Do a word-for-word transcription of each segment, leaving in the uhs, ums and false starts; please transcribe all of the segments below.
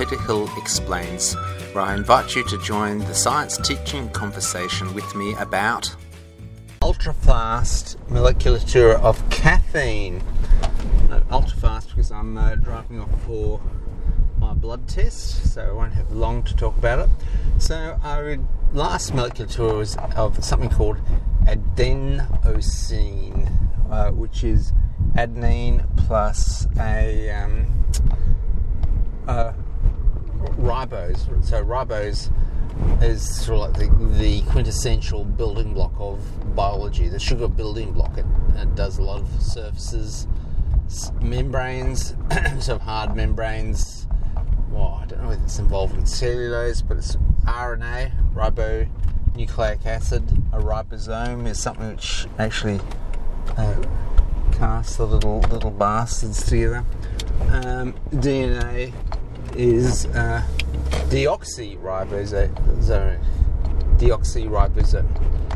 Peter Hill Explains, where I invite you to join the science teaching conversation with me about ultra-fast molecular tour of caffeine. Uh, ultra-fast because I'm uh, driving off for my blood test, so I won't have long to talk about it. So our last molecular tour was of something called adenosine, uh, which is adenine plus a um, uh, ribose. So ribose is sort of like the, the quintessential building block of biology, the sugar building block. It, it does a lot of surfaces, membranes, sort of hard membranes. Well, I don't know if it's involved in cellulose, but it's R N A, ribonucleic acid. A ribosome is something which actually uh, casts the little little bastards together. Um, D N A is uh, deoxyribosome, deoxyribosome,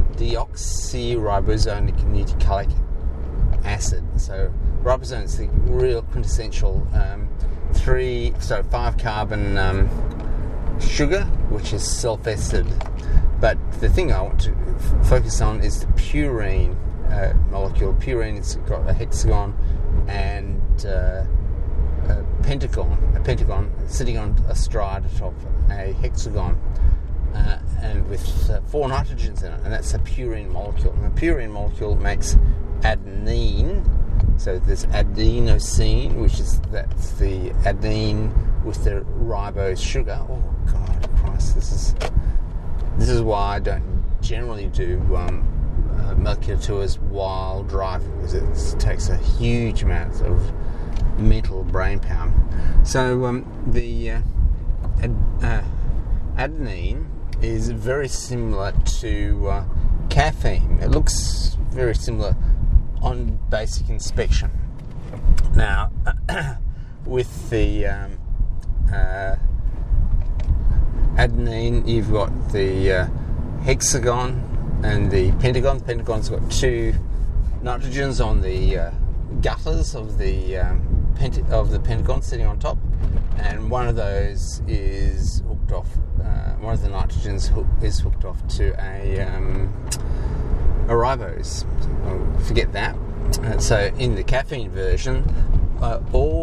deoxyribosonic nucleic acid. So ribosome is the real quintessential um, three, so five carbon um, sugar, which is self-estered. But the thing I want to f- focus on is the purine uh, molecule. Purine has got a hexagon and uh, a pentagon, a pentagon sitting on astride of a hexagon, uh, and with uh, four nitrogens in it, and that's a purine molecule. And the purine molecule makes adenine. So there's adenosine, which is that's the adenine with the ribose sugar. Oh God, Christ! This is this is why I don't generally do um, uh, molecular tours while driving, because it takes a huge amount of mental brain power. So um, the uh, ad, uh, adenine is very similar to uh, caffeine. It looks very similar on basic inspection. Now, with the um, uh, adenine, you've got the uh, hexagon and the pentagon. The pentagon's got two nitrogens on the uh, gutters of the um, pent- of the pentagon sitting on top, and one of those is hooked off. Uh, one of the nitrogens ho- is hooked off to a um, a ribose. Oh, forget that. Uh, so in the caffeine version, uh,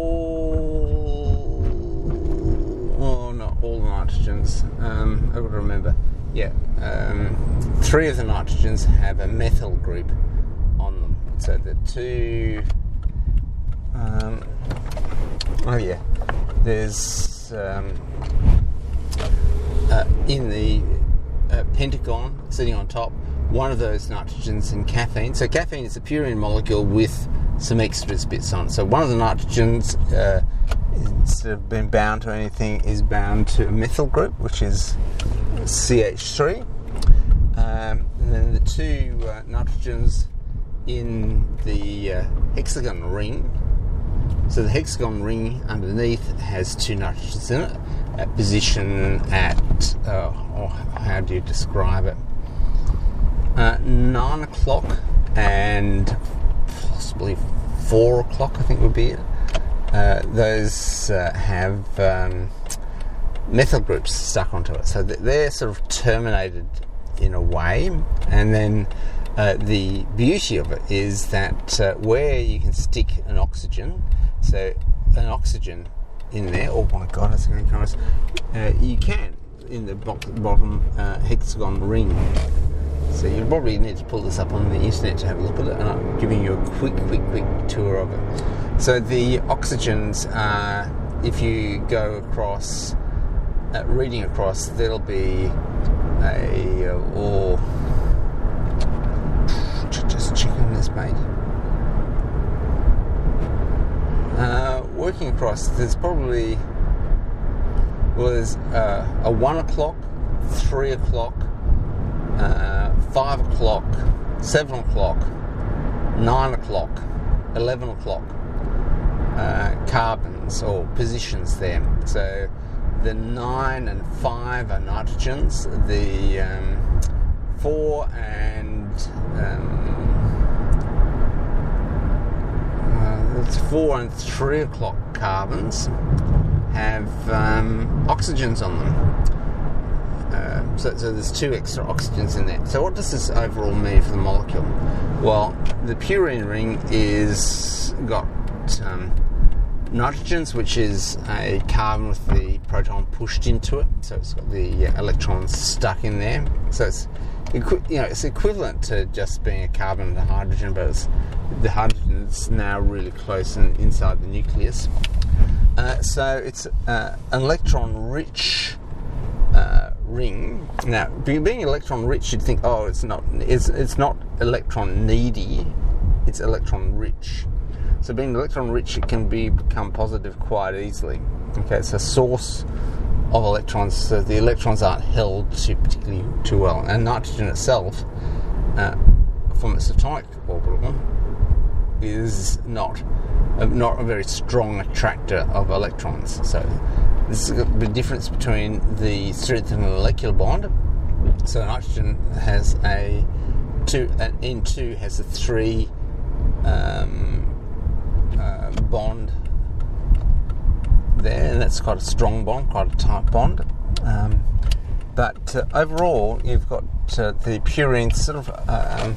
all, oh, not all the nitrogens. Um, I've got to remember. Yeah, um, three of the nitrogens have a methyl group on them. So the two. Um, oh yeah, there's um, uh, in the uh, pentagon sitting on top, one of those nitrogens in caffeine. So caffeine is a purine molecule with some extra bits on it. So one of the nitrogens, uh, instead of being bound to anything, is bound to a methyl group, which is C H three. Um, and then the two uh, nitrogens in the uh, hexagon ring. So the hexagon ring underneath has two nitrogens in it, at position at, uh, oh, how do you describe it? Uh, nine o'clock and possibly four o'clock, I think would be it. Uh, those uh, have um, methyl groups stuck onto it, so they're sort of terminated in a way. And then uh, the beauty of it is that uh, where you can stick an oxygen, so an oxygen in there, oh my God, that's going to come. Uh, you can in the bottom uh, hexagon ring. So you probably need to pull this up on the internet to have a look at it, and I'm giving you a quick, quick, quick tour of it. So the oxygens are, if you go across, uh, reading across, there'll be a, uh, or, just checking this, mate. Uh, working across, there's probably, well, there's uh, a one o'clock, three o'clock, Uh, five o'clock, seven o'clock, nine o'clock, eleven o'clock uh, carbons or positions there. So the nine and five are nitrogens. The um, four and um, uh, it's four and three o'clock carbons. have um, oxygens on them. Uh, so, so there's two extra oxygens in there. So what does this overall mean for the molecule? Well, the purine ring is got um, nitrogens, which is a carbon with the proton pushed into it. So it's got the uh, electrons stuck in there. So it's equi- you know it's equivalent to just being a carbon and a hydrogen, but it's, the hydrogen is now really close and inside the nucleus. Uh, so it's uh, an electron-rich uh, ring. Now, being electron-rich, you'd think, oh, it's not. It's it's not electron-needy. It's electron-rich. So being electron-rich, it can be become positive quite easily. Okay, it's a source of electrons, so the electrons aren't held too particularly too well. And nitrogen itself, uh, from its atomic orbital, is not a, not a very strong attractor of electrons. So this is the difference between the strength of a molecular bond. So nitrogen has a two, an N two has a three um, uh, bond there, and that's quite a strong bond, quite a tight bond. Um, but uh, overall, you've got uh, the purine sort of. Um,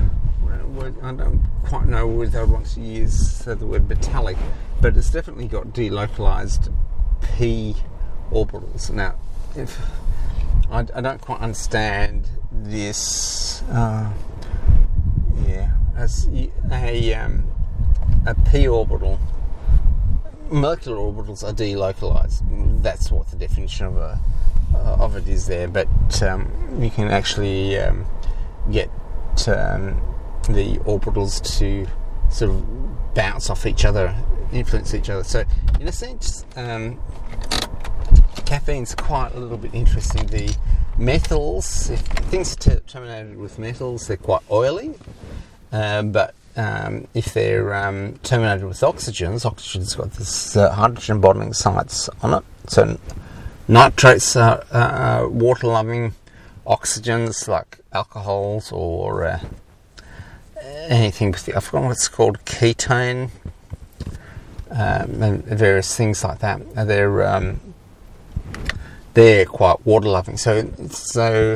I don't quite know whether I want to use the word metallic, but it's definitely got delocalized p orbitals. Now, if I, I don't quite understand this, uh, yeah, as a um, a p orbital. Molecular orbitals are delocalized. That's what the definition of a uh, of it is there. But um, you can actually um, get um, the orbitals to sort of bounce off each other, influence each other. So, in a sense, um, caffeine's quite a little bit interesting. The metals, if things are terminated with metals, they're quite oily, um, but Um, if they're um, terminated with oxygens, oxygen's got this uh, hydrogen bonding sites on it. So nitrates are uh, water-loving oxygens like alcohols or uh, anything with the, I forgot what it's called, ketone, um, and various things like that. They're um, they're quite water-loving. So so.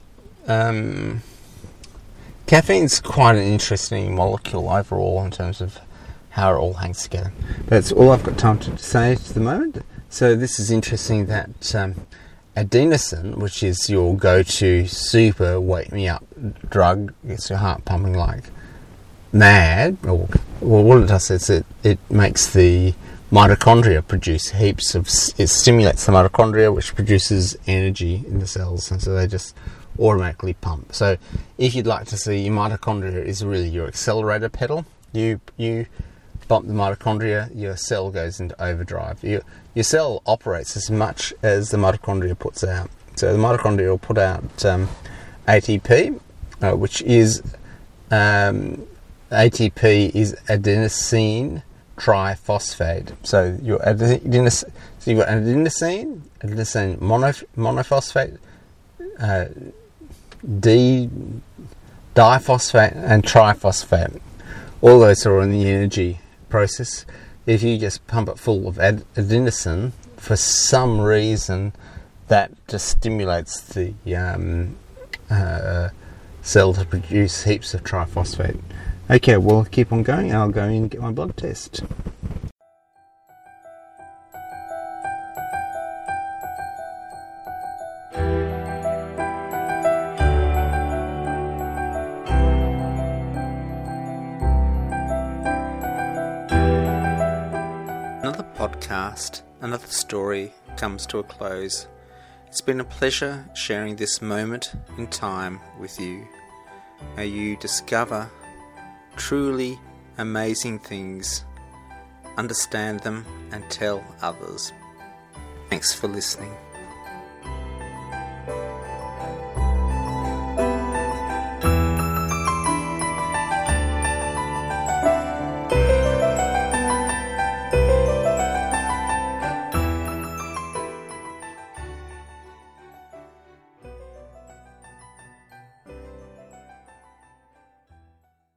Um, Caffeine's quite an interesting molecule overall in terms of how it all hangs together. That's all I've got time to say at the moment. So this is interesting that um, adenosine, which is your go-to super wake-me-up drug, gets your heart pumping like mad. Or, well, what it does is it, it makes the mitochondria produce heaps of... It stimulates the mitochondria, which produces energy in the cells, and so they just automatically pump. So if you'd like to see, your mitochondria is really your accelerator pedal. You you bump the mitochondria, your cell goes into overdrive. Your, your cell operates as much as the mitochondria puts out. So the mitochondria will put out um, A T P, uh, which is um, A T P is adenosine triphosphate. So your adenosine, so you've got adenosine, adenosine mono, monophosphate, uh, D diphosphate and triphosphate. All those are in the energy process. If you just pump it full of ad- adenosine, for some reason, that just stimulates the um, uh, cell to produce heaps of triphosphate. Okay, well, keep on going. I'll go in and get my blood test. Another podcast, another story comes to a close. It's been a pleasure sharing this moment in time with you. May you discover truly amazing things, understand them, and tell others. Thanks for listening.